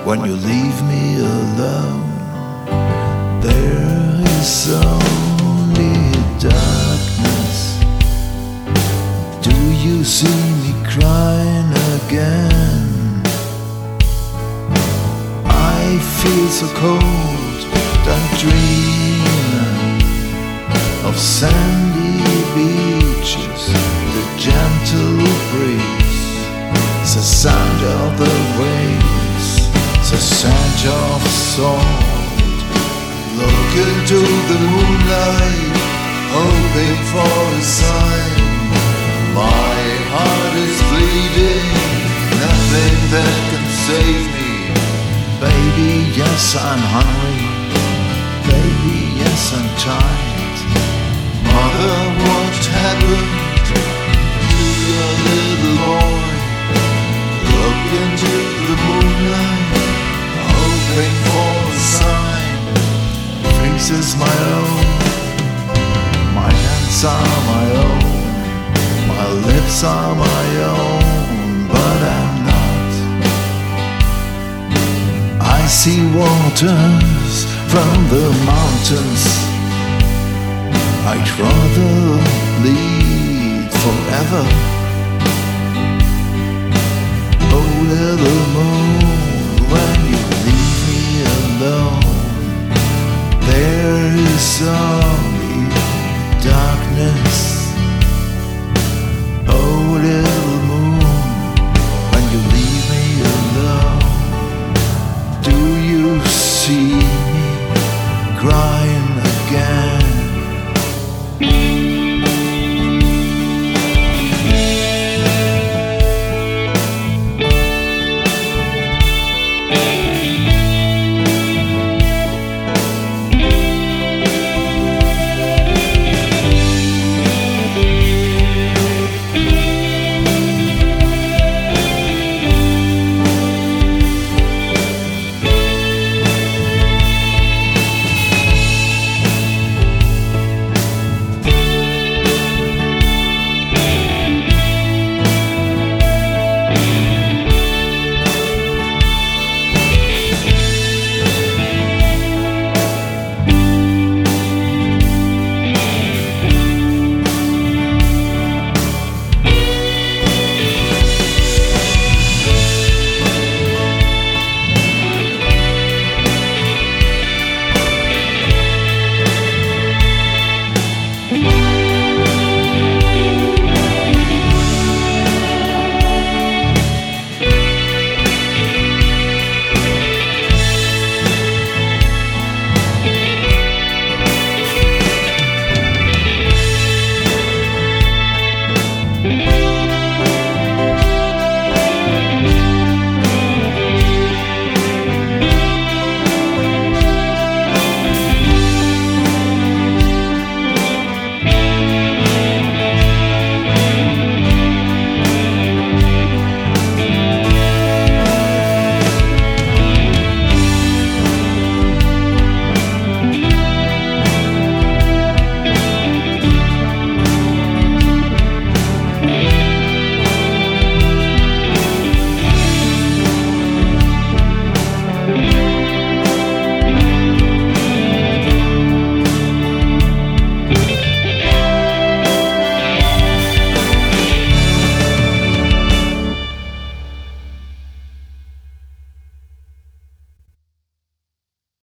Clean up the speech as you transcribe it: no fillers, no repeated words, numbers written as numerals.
when you leave me alone. There is only darkness. Do you see me crying again? I feel so cold, don't dream of sandy beaches, the gentle breeze, the sound of the waves, the scent of salt. Look into the moonlight, hoping for a sign. My heart is bleeding, nothing that can save me. Baby, yes, I'm hungry. Baby, yes, I'm tired. Mother, what happened to your little boy? Look into the moonlight, hoping for a sign. Face is my own, my hands are my own, my lips are my own, but I'm not. I see waters from the mountains. I'd rather bleed forever. Oh, little moon, when